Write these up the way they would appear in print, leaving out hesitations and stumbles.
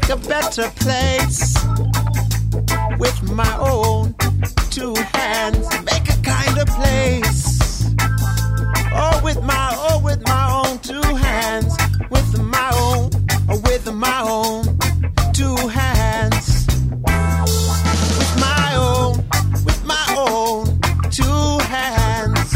make a better place with my own two hands. Make a kinder place. Oh, with my own two hands. With my own two hands. With my own two hands.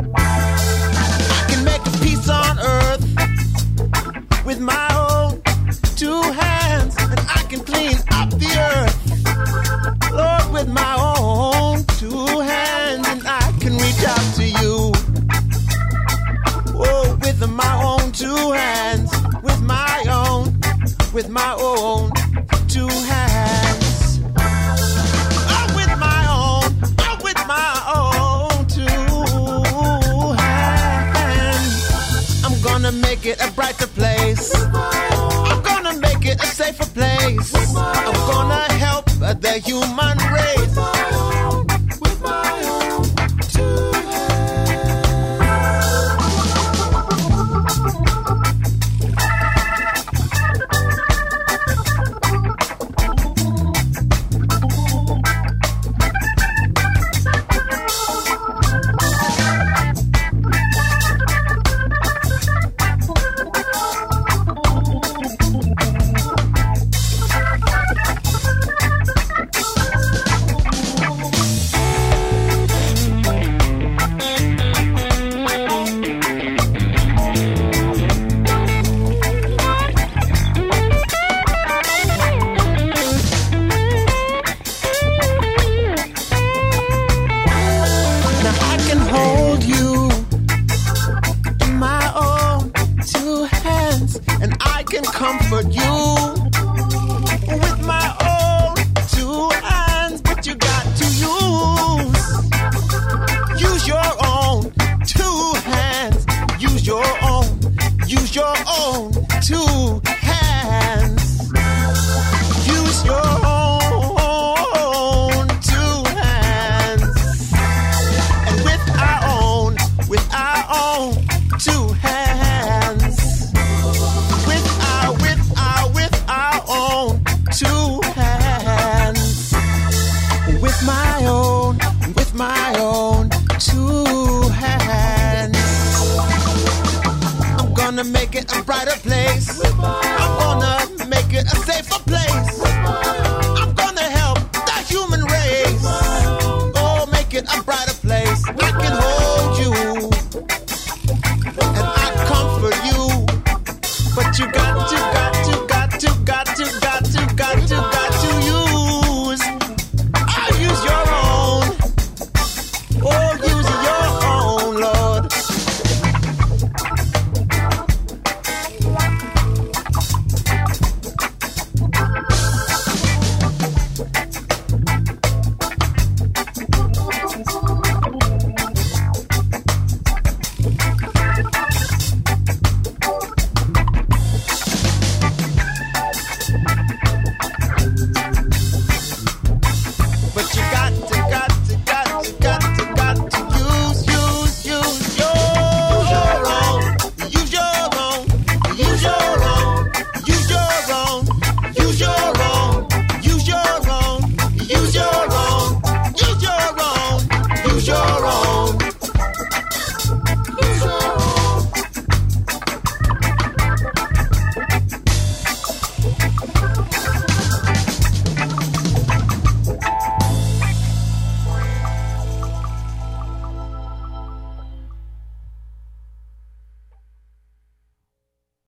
I can make a peace on earth with my own two hands, and I can clean up the earth, Lord, with my own two hands, and I can reach out to you. Oh, with my own two hands, with my own two hands. Oh, with my own two hands. I'm gonna make it a brighter place. I'm gonna make it a safer place. I'm gonna help the human race. With my own two comfort you with my own two hands, but you got to use your own two hands. Use your own two hands. Use your own two hands, and with our own two hands. Two hands, with my own two hands. I'm gonna make it a brighter place. I'm gonna make it a safer place.